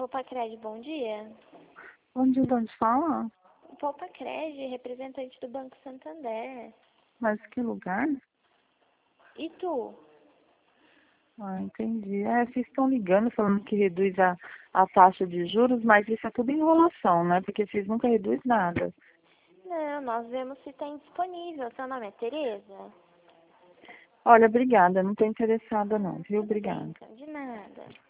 Poupa-Cred, bom dia. Bom dia, de onde fala? Poupa-Cred, representante do Banco Santander. Mas que lugar? E tu? Ah, entendi. Vocês estão ligando falando que reduz a taxa de juros, mas isso é tudo enrolação, né? Porque vocês nunca reduzem nada. Não, nós vemos se tem disponível. Seu nome é Tereza? Olha, obrigada, não estou interessada não, viu? Tudo bem, Obrigada. então, de nada.